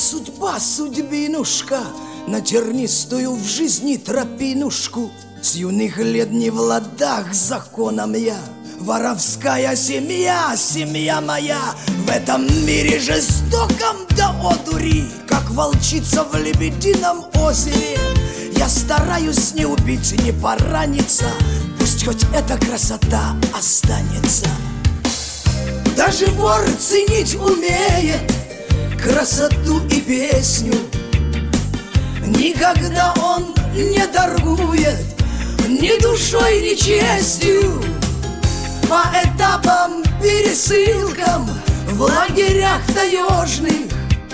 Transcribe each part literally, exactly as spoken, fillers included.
судьба, судьбинушка, на тернистую в жизни тропинушку. С юных лет не в ладах с законом я. Воровская семья, семья моя, в этом мире жестоком до одури, как волчица в лебедином озере. Я стараюсь не убить, не пораниться, пусть хоть эта красота останется. Даже вор ценить умеет красоту и песню. Никогда он не торгует ни душой, ни честью. По этапам, пересылкам в лагерях таежных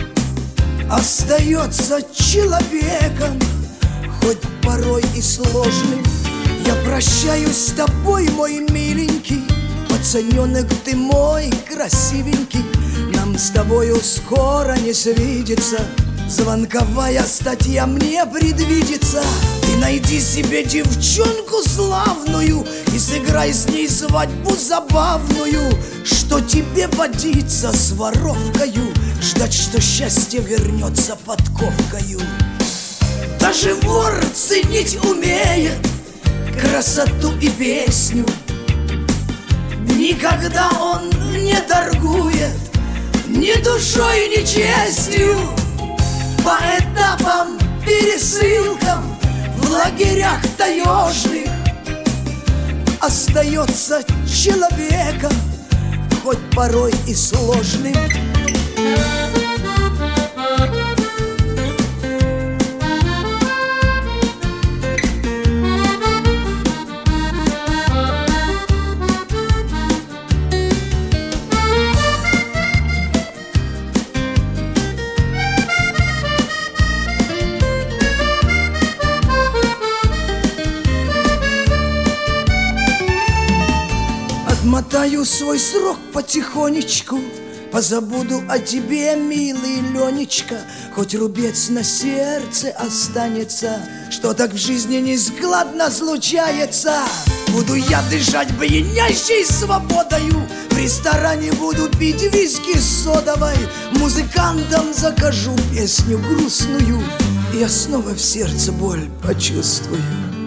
остается человеком, хоть порой и сложным. Я прощаюсь с тобой, мой миленький, пацаненок ты мой красивенький. Нам с тобою скоро не свидится, звонковая статья мне предвидится. Ты найди себе девчонку славную и сыграй с ней свадьбу забавную, что тебе водиться с воровкою, ждать, что счастье вернется подковкою. Даже вор ценить умеет красоту и песню. Никогда он не торгует ни душой, ни честью. По этапам, пересылкам в лагерях таежных остается человеком, хоть порой и сложным. Отмотаю свой срок потихонечку, позабуду о тебе, милый Ленечка. Хоть рубец на сердце останется, что так в жизни нескладно случается. Буду я дышать пьянящей свободою, в ресторане буду пить виски с содовой, музыкантам закажу песню грустную, я снова в сердце боль почувствую.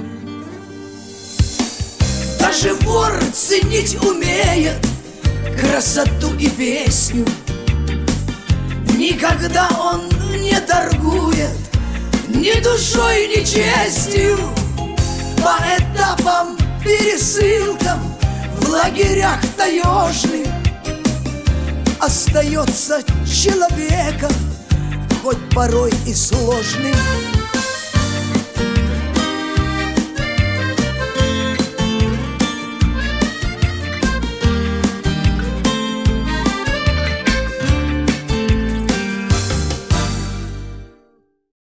Даже вор ценить умеет красоту и песню. Никогда он не торгует ни душой, ни честью. По этапам, пересылкам в лагерях таежных остается человеком, хоть порой и сложным.